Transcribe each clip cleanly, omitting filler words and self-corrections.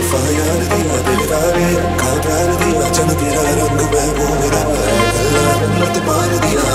तोहफा यार दिया दिलदारे का प्यार दिया जन तेरा रंग महबूबा है अल्लाह रहमत मार दिया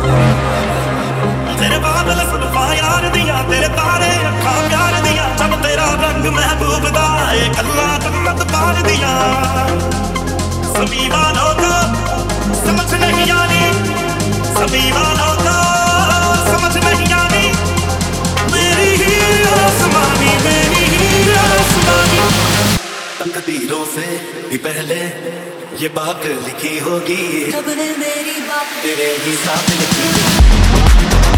तेरे बादल सुल्फा यार दिया तेरे तारे अखा प्यार दिया जब तेरा रंग महबूब दा एक अल्लाह रहमत मार दिया सभी वालों को समझ नहीं आनी सभी वालों को समझ नहीं आनी मेरी ही आसमानी मेरी ही आसमानी तकदीरों से भी पहले ये बात लिखी होगी कब है मेरी बात तेरे ही साथ लिखी